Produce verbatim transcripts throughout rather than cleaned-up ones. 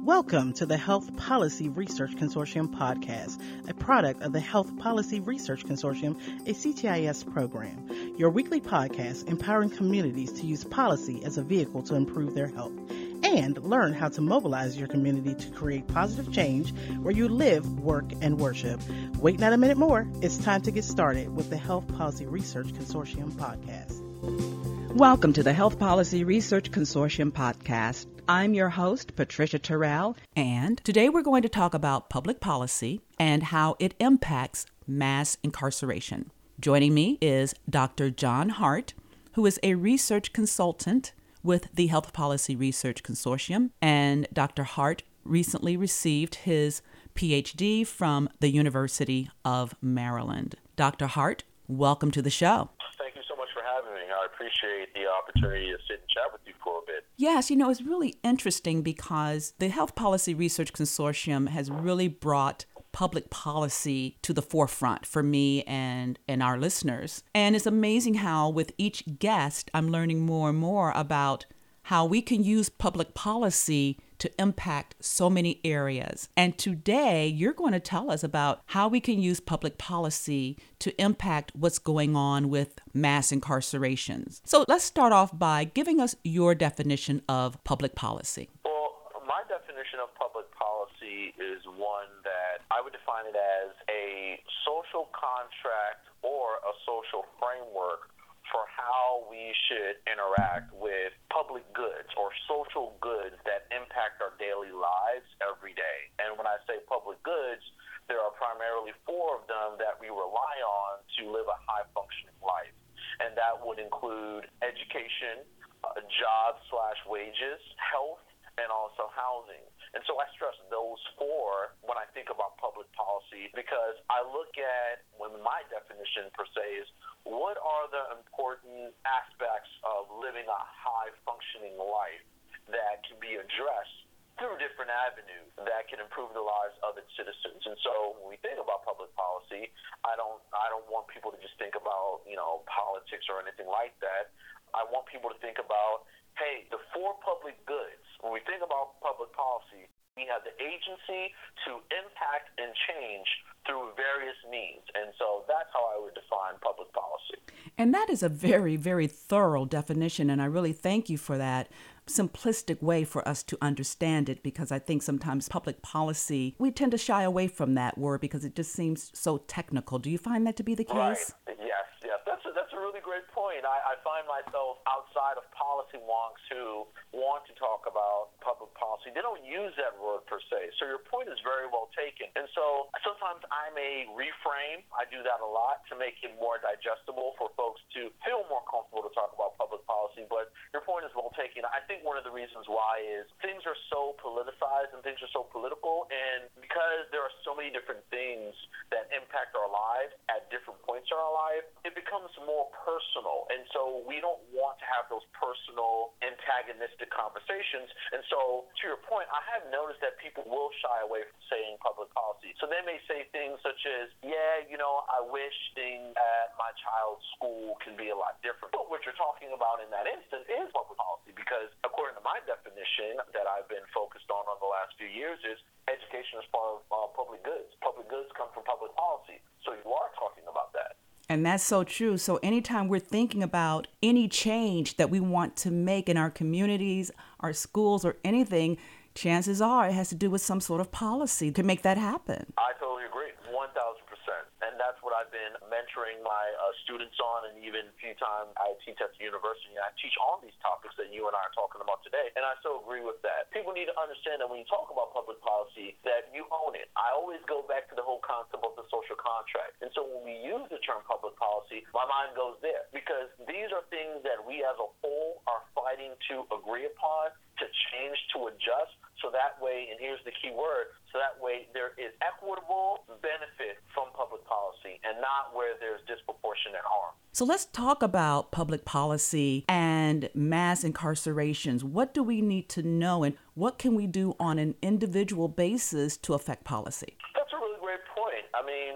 Welcome to the Health Policy Research Consortium podcast, a product of the Health Policy Research Consortium, a C T I S program. Your weekly podcast empowering communities to use policy as a vehicle to improve their health and learn how to mobilize your community to create positive change where you live, work, and worship. Wait not a minute more. It's time to get started with the Health Policy Research Consortium podcast. Welcome to the Health Policy Research Consortium podcast. I'm your host, Patricia Terrell, and today we're going to talk about public policy and how it impacts mass incarceration. Joining me is Doctor John Hart, who is a research consultant with the Health Policy Research Consortium, and Doctor Hart recently received his P H D from the University of Maryland. Doctor Hart, welcome to the show. Thank you so much for having me. I appreciate the opportunity to sit and chat with you for a bit. Yes, you know, it's really interesting because the Health Policy Research Consortium has really brought public policy to the forefront for me and, and our listeners. And it's amazing how with each guest, I'm learning more and more about how we can use public policy to impact so many areas. And today, you're going to tell us about how we can use public policy to impact what's going on with mass incarcerations. So let's start off by giving us your definition of public policy. Well, my definition of public policy is one that I would define it as a social contract or a social framework for how we should interact with public goods or social goods that impact our daily lives every day. And when I say public goods, there are primarily four of them that we rely on to live a high-functioning life. And that would include education, uh, jobs slash wages, health, and also housing. And so I stress those four when I think about public policy because I look at, when my definition per se is, what are the important aspects of living a high-functioning life that can be addressed through different avenues that can improve the lives of its citizens? And so when we think about public policy, I don't I don't want people to just think about, you know, politics or anything like that. I want people to think about, hey, the four public goods. When we think about public policy, we have the agency to impact and change through various means. And so that's how I would define public policy. And that is a very, very thorough definition. And I really thank you for that simplistic way for us to understand it, because I think sometimes public policy, we tend to shy away from that word because it just seems so technical. Do you find that to be the case? Right. Yes, yes. That's a, that's a really great point. I, I find myself outside of policy wonks who want to talk about public policy. They don't use that word per se. So your point is very well taken. And so sometimes I may reframe. I do that a lot to make it more digestible for folks to feel more comfortable to talk about public policy. But your point is well taken. I think one of the reasons why is things are so politicized and things are so political. And because there are so many different things that impact our lives at different points in our life, it becomes more personal. And so we don't want to have those personal antagonistic conversations. And so to your point, I have noticed that people will shy away from saying public policy. So they may say things such as, yeah, you know, I wish things at my child's school can be a lot different. But what you're talking about in that instance is public policy, because according to my definition that I've been focused on over the last few years is education is part of uh, public goods. Public goods come from public policy. So you are talking about that. And that's so true. So anytime we're thinking about any change that we want to make in our communities, our schools, or anything, chances are it has to do with some sort of policy to make that happen. I totally agree, one thousand percent. And that's what I've been mentoring my uh, students on, and even a few times I teach at the university, and I teach on these topics that you and I are talking about today. And I so agree with that. People need to understand that when you talk about public policy, that you own it. I always go back to the whole concept of the social contract. And so when we use the term public policy, my mind goes there, because these are things that we as a whole are fighting to agree upon, to change, to adjust, so that way, and here's the key word, so that way there is equitable benefit from public policy and not where there's disproportionate harm. So let's talk about public policy and mass incarcerations. What do we need to know, and what can we do on an individual basis to affect policy? That's a really great point. I mean,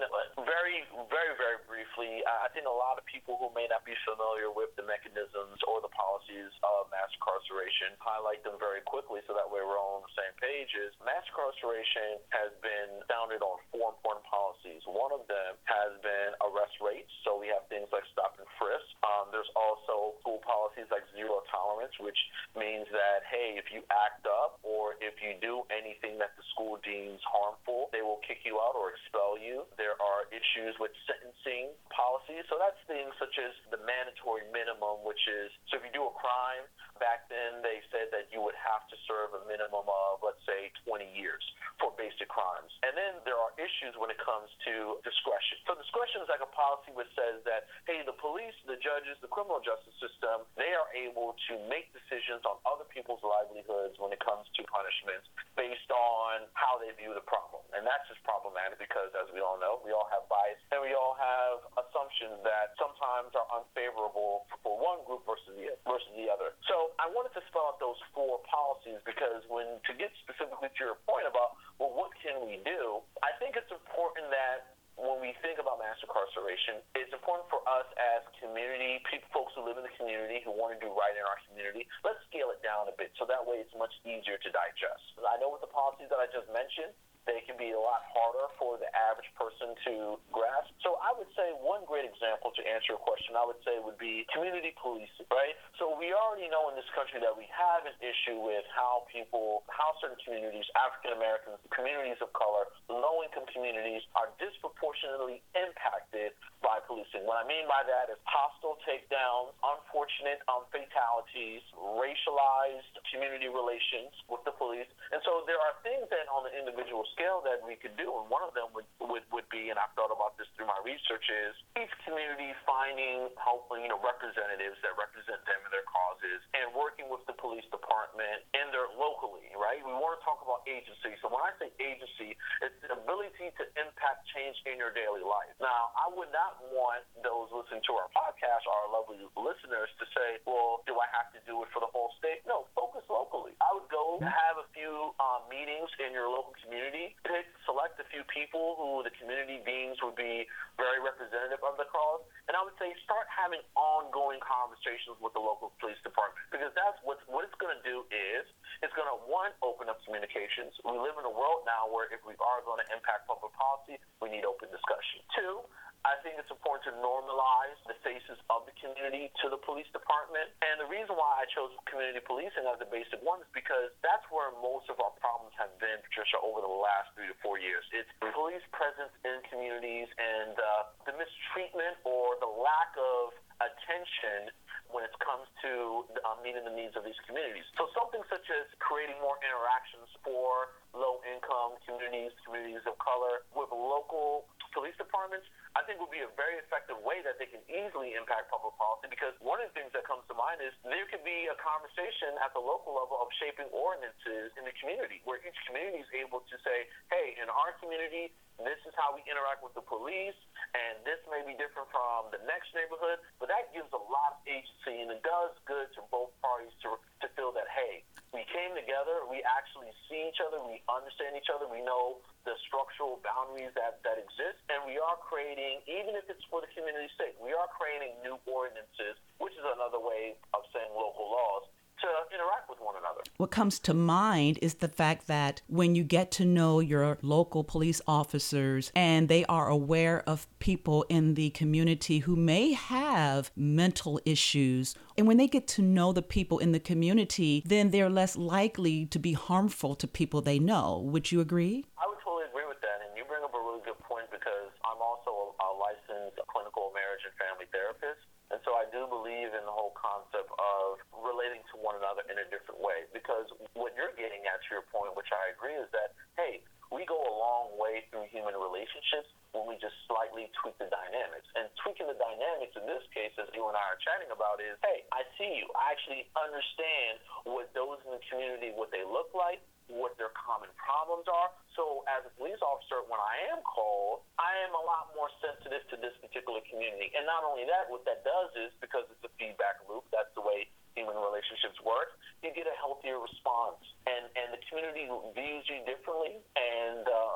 Very, very, very briefly, I think a lot of people who may not be familiar with the mechanisms or the policies of mass incarceration highlight them very quickly so that way we're all on the same page. Is mass incarceration has been founded on four important policies. One of them has been arrest rates, so we have things like stop and frisk. Um, there's also school policies like zero tolerance, which means that, hey, if you act up or if you do anything that the school deems harmful, they will kick you out or expel you. There are issues with sentencing policies. So that's things such as the mandatory minimum, which is, so if you do a crime, back then they said that you would have to serve a minimum of, let's say, twenty years for basic crimes. And then there are issues when it comes to discretion. So discretion is like a policy which says that, hey, the police, the judges, the criminal justice system, they are able to make decisions on other people's livelihoods when it comes to punishments based on how they view the problem. And that's just problematic because, as we all know, we all have bias and we all have assumptions that sometimes are unfavorable for one group versus the versus the other. So I wanted to spell out those four policies because when to get specifically to your point about, well, what can we do? I think it's important that when we think about mass incarceration, it's important for us as community, people, folks who live in the community, who want to do right in our community, let's scale it down a bit so that way it's much easier to digest. I know with the policies that I just mentioned, they can be a lot harder for the average person to grasp. So I would say one great example to answer your question, I would say would be community policing, right? So we already know in this country that we have an issue with how people, how certain communities, African Americans, communities of color, low-income communities are disproportionately impacted by policing. What I mean by that is hostile takedowns, unfortunate um, fatalities, racialized community relations with the police. And so there are things that on the individual scale that we could do, and one of them would, would, would be, and I've thought about this through my research, is each community finding helping, you know, representatives that represent them and their causes and working with the police department and their locally, right? We want to talk about agency. So when I say agency, it's the ability to impact change in your daily life. Now, I would not want those listening to our podcast, our lovely listeners, to say, well, do I have to do it for the whole state? No, focus locally. I would go have a few um, meetings in your local community, pick, select a few people who the community deems would be very representative of the cause, and I would say start having ongoing conversations with the local police department, because that's what, what it's going to do is it's going to, one, open up communications. We live in a world now where if we are going to impact public policy, we need open discussion. Two, I think it's important to normalize the faces of the community to the police department. And the reason why I chose community policing as the basic one is because that's where most of our problems have been, Patricia, over the last three to four years. It's police presence in communities and uh, the mistreatment or the lack of attention when it comes to uh, meeting the needs of these communities. So something such as creating more interactions for low-income communities, communities of color, with local police departments, I think would be a very effective way that they can easily impact public policy, because one of the things that comes to mind is there could be a conversation at the local level of shaping ordinances in the community, where each community is able to say, hey, in our community, this is how we interact with the police, and this may be different from the next neighborhood, but that gives a lot of agency, and it does good to both parties to to feel that, hey, we came together, we actually see each other, we understand each other, we know the structural boundaries that, that exist, and we are creating, even if it's for the community's sake, we are creating new ordinances, which is another way of saying local laws, to interact with one another. What comes to mind is the fact that when you get to know your local police officers and they are aware of people in the community who may have mental issues, and when they get to know the people in the community, then they're less likely to be harmful to people they know. Would you agree? I would totally agree with that, and you bring up a really good point, because I'm also a, a licensed clinical marriage and family therapist. And so I do believe in the whole concept of relating to one another in a different way, because what you're getting at, to your point, which I agree, is that, hey, we go a long way through human relationships when we just slightly tweak the dynamics. And tweaking the dynamics in this case, as you and I are chatting about, is, hey, I see you. I actually understand what those in the community, what they look like, what their common problems are. So as a police officer, when I am called, I am a lot more sensitive to this particular community. And not only that, what that does is, because it's a feedback loop, that's the way human relationships work, you get a healthier response. And and the community views you differently, and uh, you know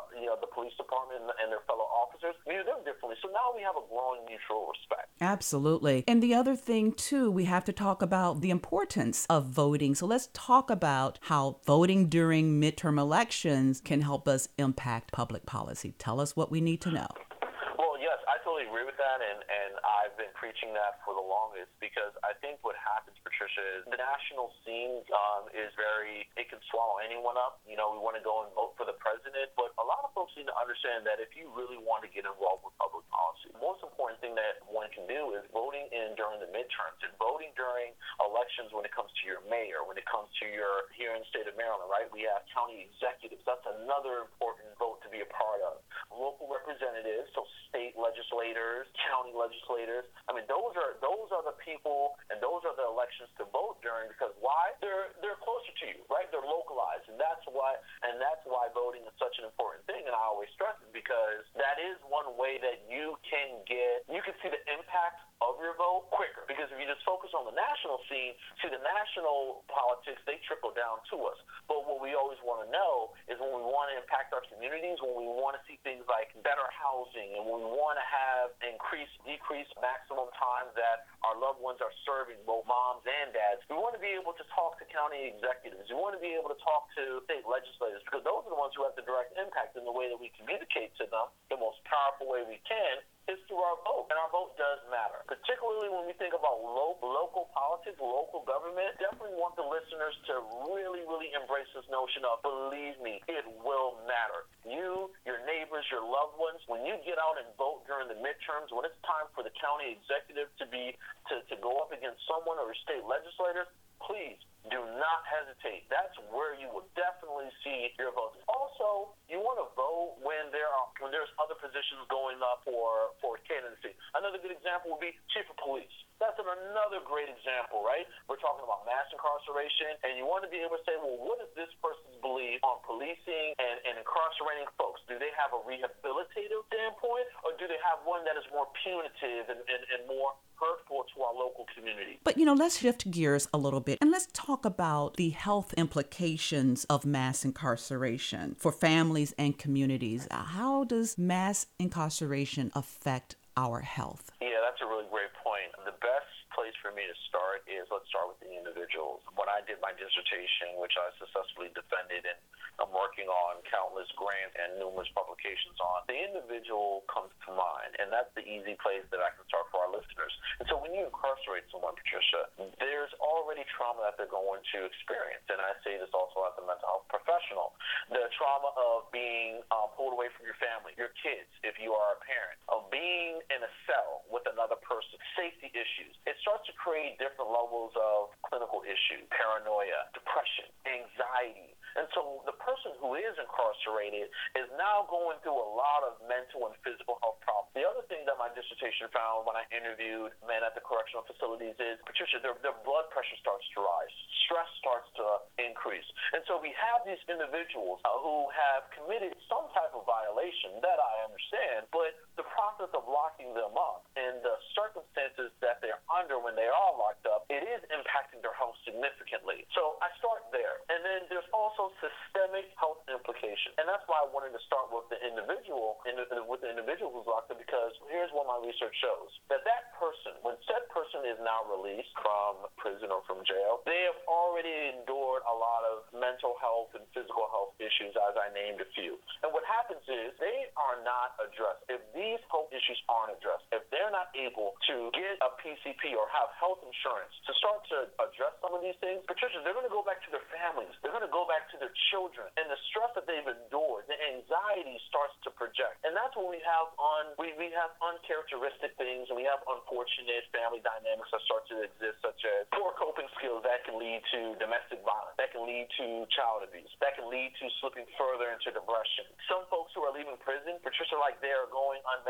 the police department and their fellow officers view them differently. So now we have a growing mutual respect. Absolutely. And the other thing, too, we have to talk about the importance of voting. So let's talk about how voting during midterm elections can help us impact public policy. Tell us what we need to know. Well, yes, I totally agree with that, and, and I've been preaching that for the longest because I think what happens, Patricia, is the national scene um, is very, it can swallow anyone up. You know, we want to go and vote for the president, but a lot of folks need to understand that if you really want to get involved with public policy, the most important thing that one can do is voting in during the midterms and voting during elections when it comes to your mayor, when it comes to your, here in the state of Maryland, right, we have county executives. That's another important vote to be a part of. Local representatives, so state legislators, county legislators. I mean, those are those are the people and those are the elections to vote during because why? They're they're closer to you, right? They're localized, and that's why and that's why voting is such an important thing. And I always stress it because that is one way that you can get you can see the impact of your vote quicker. Because if you just focus on the national scene, see the national politics, they trickle down to us. But what we always want to know is when we want to impact our communities, when we want to see things like better housing, and when we want to have increased, decreased maximum time that our loved ones are serving, both moms and dads, we want to be able to talk to county executives. We want to be able to talk to state legislators because those are the ones who have the direct impact in the way that we communicate to them the most powerful way we can is through our vote, and our vote does matter. Particularly when we think about lo- local politics, local government, definitely want the listeners to really, really embrace this notion of, believe me, it will matter. You, your neighbors, your loved ones, when you get out and vote during the midterms, when it's time for the county executive to be to, to go up against someone or a state legislator, please do not hesitate. That's where you will definitely see your votes. Also, you want to vote when there are when there's other positions going up for, for candidacy. Another good example would be chief of police. That's another great example, right? We're talking about mass incarceration, and you want to be able to say, well, what does this person's belief on policing and, and incarcerating folks? Do they have a rehabilitative standpoint, or do they have one that is more punitive and, and, and more hurtful to our local community? But, you know, let's shift gears a little bit and let's talk about the health implications of mass incarceration for families and communities. How does mass incarceration affect our health? Yeah, that's a really great point. The best place for me to start is let's start with the individuals. When I did my dissertation, which I successfully defended and I'm working on countless grants and numerous publications on, the individual comes to mind, and that's the easy place that I can start for our listeners. And so when you incarcerate someone, Patricia, there's already trauma that they're going to experience, and I say this also as a mental health professional. The trauma of being um, pulled away from your family, your kids, if you are a parent, of being in a cell with another person, safety issues. It starts to create different levels of clinical issues, paranoia, depression, anxiety. And so the person who is incarcerated is now going through a lot of mental and physical health problems. The other thing that my dissertation found when I interviewed men at the correctional facilities is, Patricia, their, their blood pressure starts to rise. Stress starts to increase. And so we have these individuals uh, who have committed some type of violation that I understand, but the process of locking them up and the circumstances that they're under when they are locked up, it is impacting their health significantly. So I start there. And then there's also systemic health implications. And that's why I wanted to start with the individual, with the individual who's locked up, because here's what my research shows. That that person, when said person is now released from prison or from jail, they have already endured a lot of mental health and physical health issues, as I named a few. And what happens is they are not addressed. If these health issues aren't addressed, if they're not able to get a P C P or have health insurance to start to address some of these things, Patricia, they're going to go back to their families. They're going to go back to their children. And the stress that they've endured, the anxiety starts to project. And that's when we have on we, we have uncharacteristic things, and we have unfortunate family dynamics that start to exist, such as poor coping skills that can lead to domestic violence, that can lead to child abuse, that can lead to slipping further into depression. Some folks who are leaving prison, Patricia, like they are going unmarried.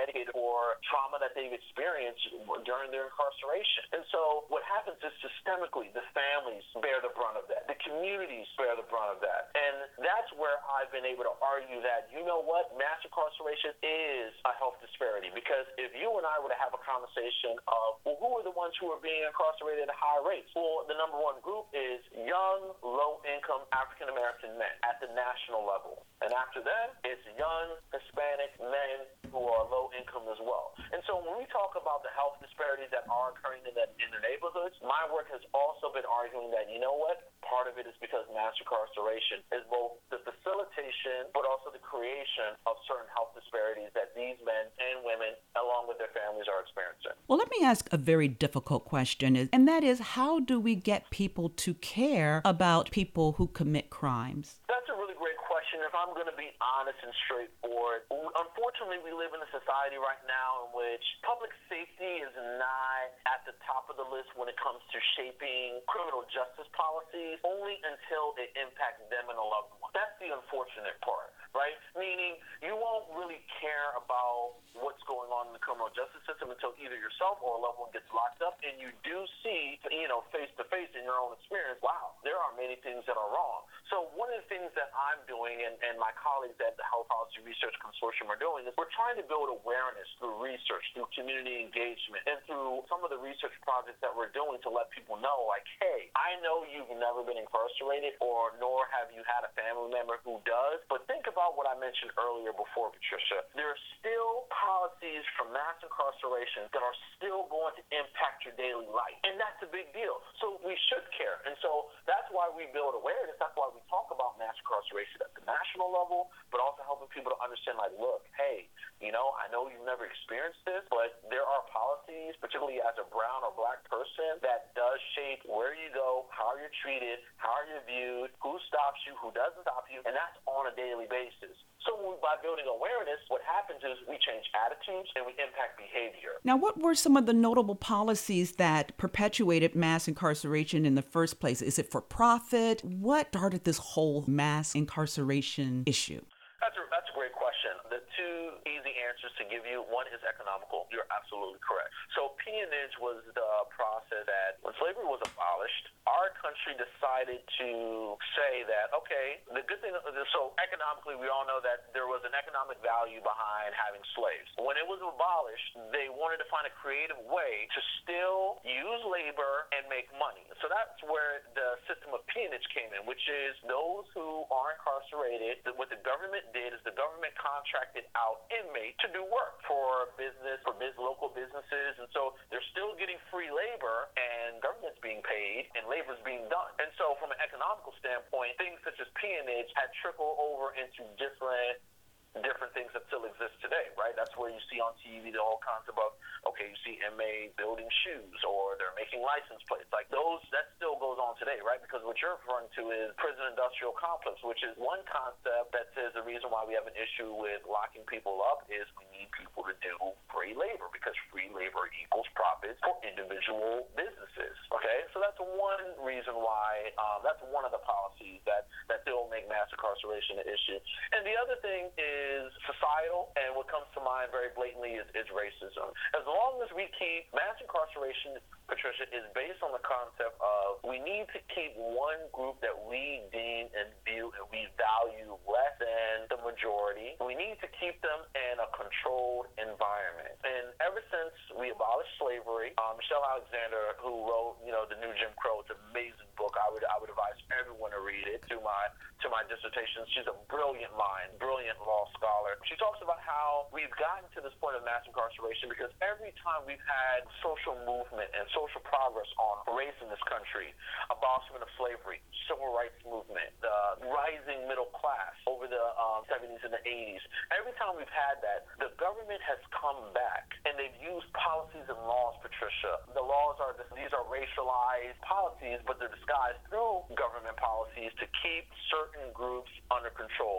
medicated for trauma that they've experienced during their incarceration. And so what happens is systemically, the families bear the brunt of that. The communities bear the brunt of that. And that's where I've been able to argue that, you know what, mass incarceration is a health disparity. Because if you and I were to have a conversation of, well, who are the ones who are being incarcerated at high rates? Well, the number one group is young, low-income African-American men at the national level. And after that, it's young Hispanic men who are low income as well. And so when we talk about the health disparities that are occurring in the, in the neighborhoods, my work has also been arguing that, you know what, part of it is because mass incarceration is both the facilitation but also the creation of certain health disparities that these men and women, along with their families, are experiencing. Well, let me ask a very difficult question, and that is, how do we get people to care about people who commit crimes? That's a really great question. If I'm going to be honest and straightforward, unfortunately, we live in a society right now in which public safety is not at the top of the list when it comes to shaping criminal justice policies, only until it impacts them and a loved one. That's the unfortunate part, right? Meaning you won't really care about what's going on in the criminal justice system until either yourself or a loved one gets locked up, and you do see, you know, face to face in your own experience, wow, there are many things that are wrong. So one of the things that I'm doing and, and my colleagues at the Health Policy Research Consortium are doing is we're trying to build awareness through research, through community engagement, and through some of the research projects that we're doing to let people know, like, hey, I know you've never been incarcerated, or nor have you had a family member who does, but think about what I mentioned earlier before, Patricia. There are still policies from mass incarceration that are still going to impact your daily life, and that's a big deal. So we should care, and so that's why we build awareness. That's why we talk about mass incarceration at the national level, but also helping people to understand, like, look, hey, you know, I know you've never experienced this, but there are policies, particularly as a brown or black person, that does shape where you go, how you're treated, how you're viewed, who stops you, who doesn't stop you, and that's on a daily basis. So by building awareness, what happens is we change attitudes and we impact behavior. Now, what were some of the notable policies that perpetuated mass incarceration in the first place? Is it for profit? What started this whole mass incarceration issue? That's a, that's a great question. The two easy answers to give you, one is economical. You're absolutely correct. So peonage was the process that when slavery was abolished, our country decided to say that, okay, the good thing, so economically, we all know that there was an economic value behind having slaves. When it was abolished, they wanted to find a creative way to still use labor and make money. So that's where the system of peonage came in, which is those who are incarcerated, what the government did is the government contracted out inmates to do work for business, for biz, local businesses, and so they're still getting free labor, and government's being paid, and labor's being done. And so from an economical standpoint, things such as peonage had trickled over into different different things that still exist today, right? That's where you see on T V the whole concept of, okay, you see inmates building shoes, or they're making license plates. Like those, that still goes on today, right? Because what you're referring to is prison industrial complex, which is one concept that says the reason why we have an issue with locking people up is we need people to do free labor, because free labor equals profits for individual businesses, okay? So that's one reason why, um, that's one of the policies that, that still make mass incarceration an issue. And the other thing is is societal, and what comes to mind very blatantly is, is racism. As long as we keep mass incarceration, Patricia, is based on the concept of we need to keep one group that we deem and view and we value less than the majority. We need to keep them in a controlled environment. And ever since we abolished slavery, um, Michelle Alexander, who wrote, you know, The New Jim Crow, it's an amazing book. I would I would advise everyone to read it. To my to my dissertation, she's a brilliant mind, brilliant law scholar. She talks about how we've gotten to this point of mass incarceration because every time we've had social movement and social progress on race in this country, abolishment of slavery, civil rights movement, the rising middle class over the um, seventies and the eighties, every time we've had that, the government has come back and they've used policies and laws, Patricia. The laws are, these are racialized policies, but they're disguised through government policies to keep certain groups under control.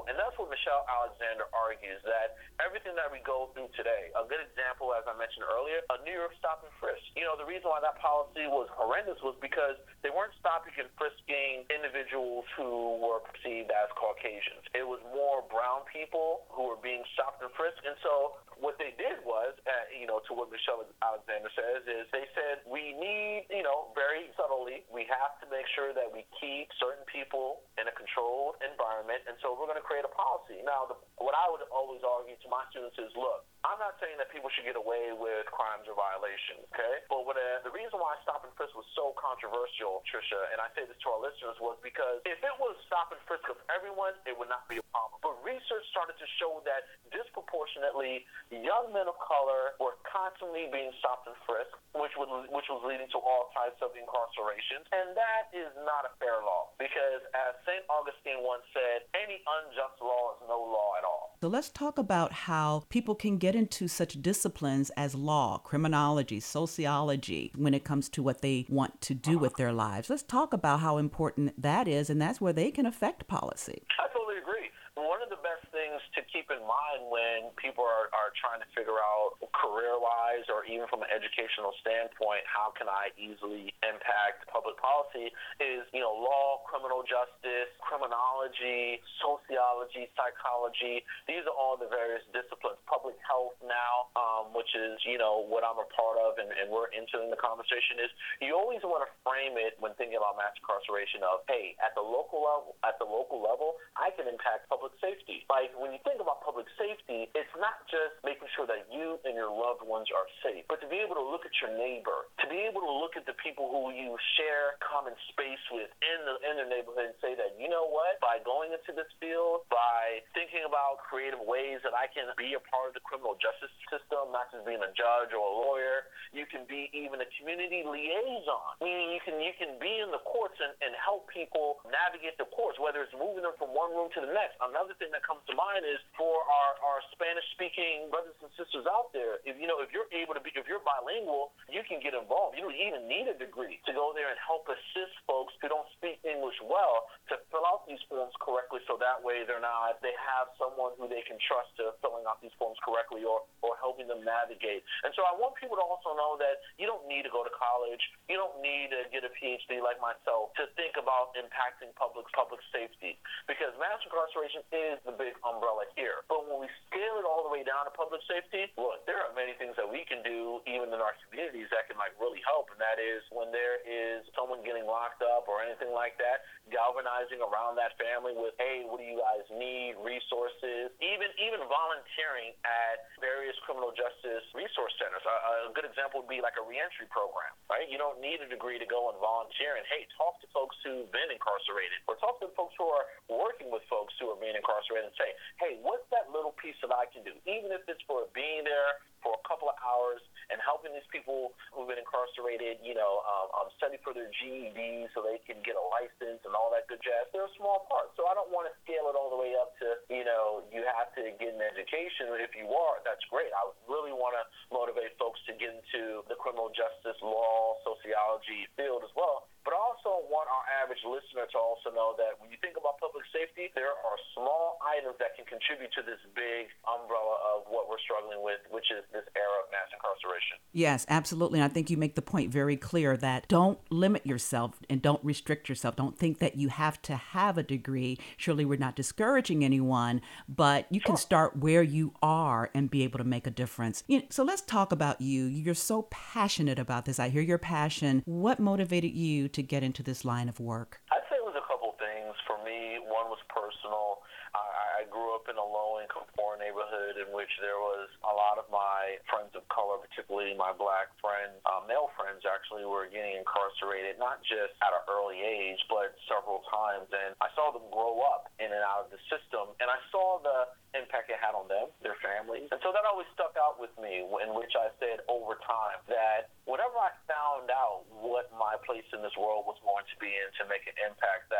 people. And that's what Michelle Alexander argues, that everything that we go through today, a good example, as I mentioned earlier, a New York stop and frisk. You know, the reason why that policy was horrendous was because they weren't stopping and frisking individuals who were perceived as Caucasians. It was more brown people who were being stopped and frisked. And so what they did was, uh, you know, to what Michelle Alexander says, is they said we need, you know, very subtly, we have to make sure that we keep certain people in a controlled environment, and so we're going to create a policy. Now, the, what I would always argue to my students is, look, I'm not saying that people should get away with crimes or violations, okay? But what, uh, the reason why stop and frisk was so controversial, Tricia, and I say this to our listeners, was because if it was stop and frisk of everyone, it would not be a problem. But research started to show that disproportionately young men of color were constantly being stopped and frisked, which was, which was leading to all types of incarceration. And that is not a fair law, because as Saint Augustine once said, any unjust law is no law at all. So let's talk about how people can get into such disciplines as law, criminology, sociology, when it comes to what they want to do with their lives. Let's talk about how important that is, and that's where they can affect policy. I totally agree. One of the best things to keep in mind when people are, are trying to figure out career-wise or even from an educational standpoint, how can I easily impact public policy is, you know, law, criminal justice, criminology, sociology, psychology. These are all the various disciplines. Public health now, um, which is, you know, what I'm a part of and, and we're entering the conversation, is you always want to frame it when thinking about mass incarceration of, hey, at the local level, at the local level, I can impact public safety. Like, when you think about public safety, it's not just making sure that you and your loved ones are safe, but to be able to look at your neighbor, to be able to look at the people who you share common space with in the in the neighborhood and say that, you know what, by going into this field, by thinking about creative ways that I can be a part of the criminal justice system, not just being a judge or a lawyer, you can be even a community liaison. Meaning you can you can be in the courts and, and help people navigate the courts, whether it's moving them from one room to the next. Another thing that comes to mind is for our, our Spanish-speaking brothers and sisters out there, if you know, if you're able to be, if you're bilingual, you can get involved. You don't even need a degree to go there and help assist folks who don't speak English well to fill out these forms correctly, so that way they're not, they have someone who they can trust to filling out these forms correctly or, or helping them navigate. And so I want people to also know that you don't need to go to college, you don't need to get a P H D like myself to think about impacting public public safety, because mass incarceration is the big umbrella here. But when we scale it all the way down to public safety, look, there are many things that we can do even in our communities that can like really help, and that is when there is someone getting locked up or anything like that, galvanizing around that family with, hey, what do you guys need, resources, even even volunteering at various criminal justice resource centers. A, a good example would be like a reentry program, right? You don't need a degree to go and volunteer and, hey, talk to folks who've been incarcerated or talk to folks who are working with folks who are being incarcerated and say, hey, what's that little piece that I can do? Even if it's for being there for a couple of hours and helping these people who've been incarcerated, you know, um, um, study for their G E D so they can get a license and all that good jazz. They're a small part. So I don't want to scale it all the way up to, you know, you have to get an education. If you are, that's great. I really want to motivate folks to get into the criminal justice, law, sociology field as well. But I also want our average listener to also know that when you think about public safety, there are small items that can contribute to this big umbrella of what we're struggling with, which is this era of mass incarceration. Yes, absolutely. And I think you make the point very clear that don't limit yourself and don't restrict yourself. Don't think that you have to have a degree. Surely we're not discouraging anyone, but you Sure. can start where you are and be able to make a difference. You know, so let's talk about you. You're so passionate about this. I hear your passion. What motivated you to get into this line of work? I'd say it was a couple things. For me, one was personal. I, I grew up in a low-income poor neighborhood in which there was a lot of my friends of color, particularly my black friends, uh, male friends actually, were getting incarcerated, not just at an early age, but several times. And I saw them grow up in and out of the system, and I saw the impact it had on them, their families. And so that always stuck out with me, in which I said over time that whenever I found out what my place in this world was going to be and to make an impact, that it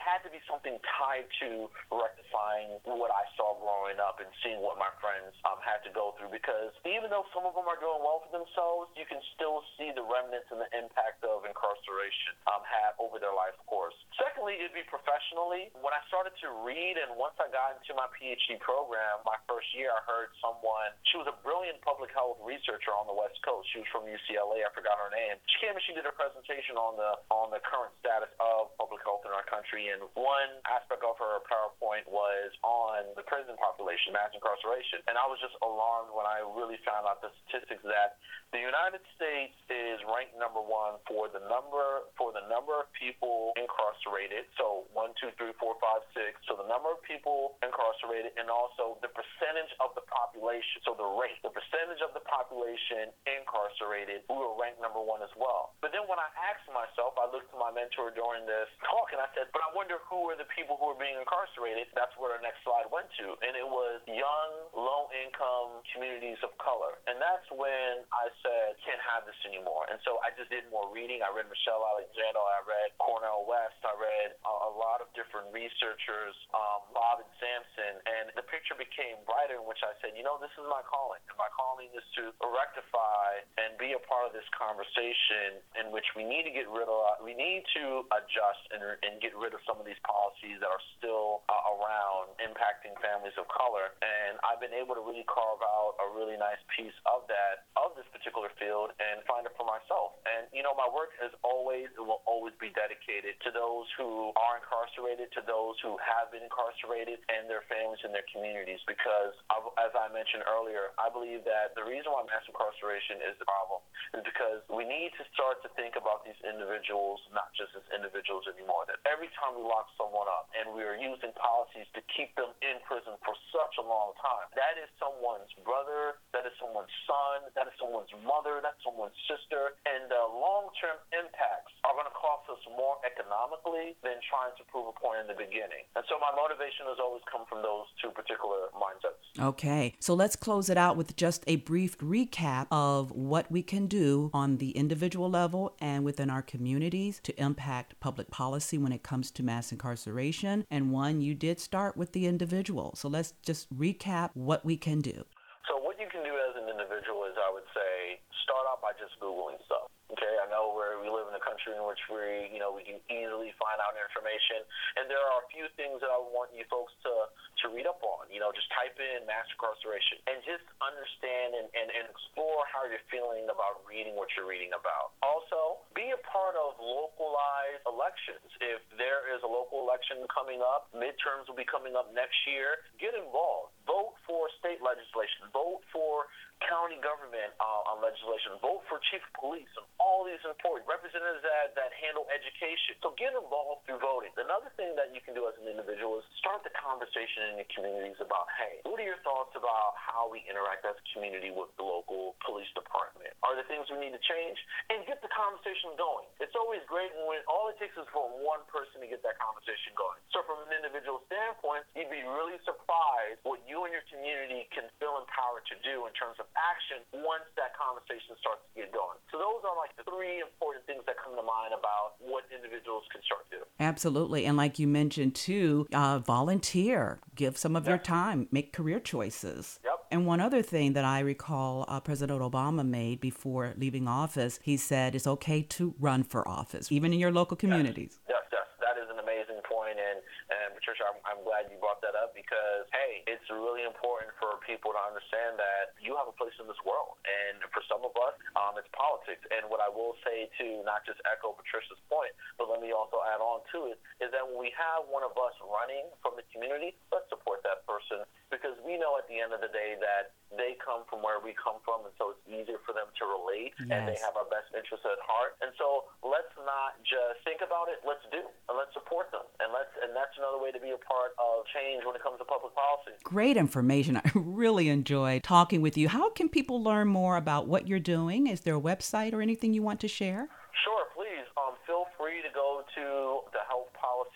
had to be something tied to rectifying what I saw growing up and seeing what my friends um, had to go through, because even though some of them are doing well for themselves, you can still see the remnants and the impact of incarceration um, have over their life course. Secondly, it'd be professionally. When I started to read, and once I got into my P H D program, my first year, I heard someone, she was a brilliant public health researcher on the West Coast. She was from U C L A. I forgot her name. She came and she did a presentation on the on the current status of public health in our country, and one aspect of her PowerPoint was on the prison population, mass incarceration. And I was just alarmed when I really found out the statistics that the United States is ranked number one for the number for the number of people incarcerated. So one, two, three, four, five, six. So the number of people incarcerated, and also the percentage of the population. So the rate, the percentage of the population incarcerated, we were ranked number one as well. But then when I asked myself, I looked to my mentor during this talk, and I said, but I wonder who are the people who are being incarcerated. That's where the next slide went to, and it was young, low-income communities of color. And that's when I said, can't have this anymore. And so I just did more reading. I read Michelle Alexander. I read Cornel West. I read a, a lot of different researchers, um, Bob and Sampson, and the picture became brighter, in which I said, you know, this is my calling. And my calling is to rectify and be a part of this conversation in which we need to get rid of, we need to adjust and, and get rid of some of these policies that are still uh, around impacting families of color. And I've been able to really carve out a really nice piece of that, of this particular field, and find it for myself. And, you know, my work has always, it will always be dedicated to those who are incarcerated, to those who have been incarcerated, and their families and their communities, because, I've, as I mentioned earlier, I believe that the reason why mass incarceration is the problem is because we need to start to think about these individuals not just as individuals anymore. That every time we lock someone up and we are using policies to keep them in prison for such a long time, that is someone's brother, that is someone's son, that is someone's mother, that's someone's sister, and the long-term impacts are going to cost us more economically than trying to prove a point in the beginning. And so my motivation has always come from those two particular mindsets. Okay, so let's close it out with just a brief recap of what we can do on the individual level and within our communities to impact public policy when it comes to mass incarceration. And one, you did start with the individual. So let's just recap what we can do. So what you can do as an individual is, I would say, start out by just Googling stuff. Okay, I know where we live in a country in which we, you know, we can easily find out information, and there are a few things that I want you folks to, to read up on. You know, just type in mass incarceration and just understand and, and, and explore how you're feeling about reading what you're reading about. Also, be a part of localized elections. If there is a local election coming up, midterms will be coming up next year, get involved. Vote for state legislation. Vote for county government uh, on legislation. Vote for chief of police and all these important representatives that, that handle education. So get involved through voting. Another thing that you can do as an individual is start the conversation in your communities about, hey, what are your thoughts about how we interact as a community with the local police department? Are there things we need to change? And get the conversation going. It's always great when all it takes is for one person to get that conversation going. So from an individual standpoint, you'd be really surprised what you and your community can feel empowered to do in terms of action once that conversation starts to get going. So those are like the three important things that come to mind about what individuals can start to do. Absolutely. And like you mentioned too, uh, volunteer, give some of Yep. your time, make career choices. Yep. And one other thing that I recall uh, President Obama made before leaving office, he said it's okay to run for office, even in your local communities. Yes, yes. That is an amazing point. And, and Patricia, I'm, I'm glad you brought that up because, hey, it's really important for people to understand that you have a place in this world. And for some of us, um, it's politics. And what I will say, too, not just echo Patricia's point, but let me also add on to it, is that when we have one of us running from the community, let's support that person because we know at the end of the day that they come from where we come from, and so it's easier for them to relate, Yes. and they have our best interests at heart. And so let's not just think about it, let's do, and let's support them. And let's and that's another way to be a part of change when it comes to public policy. Great information. I really enjoyed talking with you. How can people learn more about what you're doing? Is there a website or anything you want to share? Sure, please. Um, feel free to go to the Health Policy Research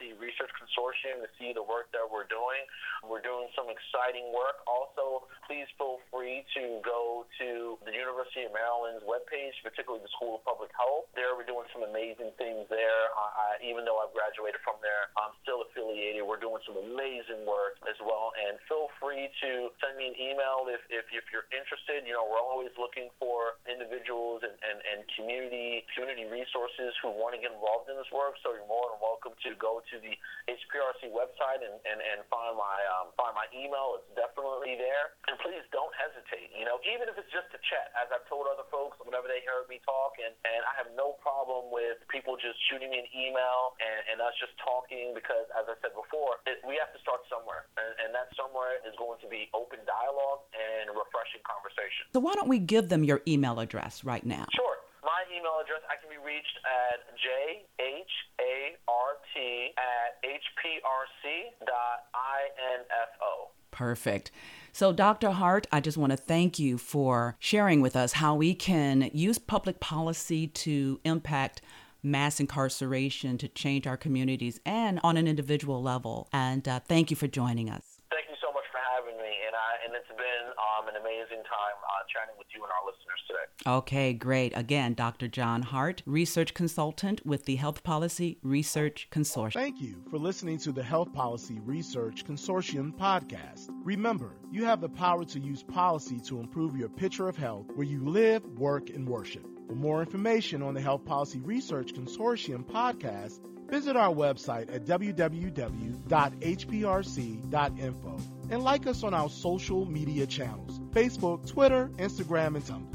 Research Consortium to see the work that we're doing. We're doing some exciting work. Also, please feel free to go to the University of Maryland's webpage, particularly the School of Public Health. There, we're doing some amazing things there. I, I, even though I've graduated from there, I'm still affiliated. We're doing some amazing work as well. And feel free to send me an email if, if, if you're interested. You know, we're always looking for individuals and, and, and community community resources who want to get involved in this work. So you're more than welcome to go to the H P R C website and, and, and find my um, find my email. It's definitely there. And please don't hesitate. You know, even if it's just a chat, as I've told other folks whenever they heard me talk, and, and I have no problem with people just shooting me an email and, and us just talking, because, as I said before, it, we have to start somewhere. And, and that somewhere is going to be open dialogue and refreshing conversation. So why don't we give them your email address right now? Sure. My email address, I can be reached at j h a r t at h p r c dot info. Perfect. So, Doctor Hart, I just want to thank you for sharing with us how we can use public policy to impact mass incarceration, to change our communities, and on an individual level. And uh, thank you for joining us. Thank you so much for having me, and I and it's been um, an amazing time uh, chatting with you and our listeners today. Okay, great. Again, Doctor John Hart, research consultant with the Health Policy Research Consortium. Thank you for listening to the Health Policy Research Consortium podcast. Remember, you have the power to use policy to improve your picture of health where you live, work, and worship. For more information on the Health Policy Research Consortium podcast, visit our website at w w w dot h p r c dot info and like us on our social media channels, Facebook, Twitter, Instagram, and Tumblr.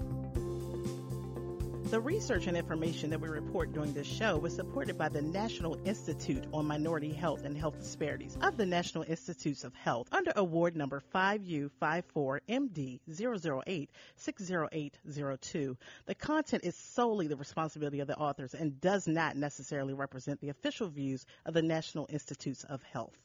The research and information that we report during this show was supported by the National Institute on Minority Health and Health Disparities of the National Institutes of Health under award number five U five four M D zero zero eight six zero eight zero two. The content is solely the responsibility of the authors and does not necessarily represent the official views of the National Institutes of Health.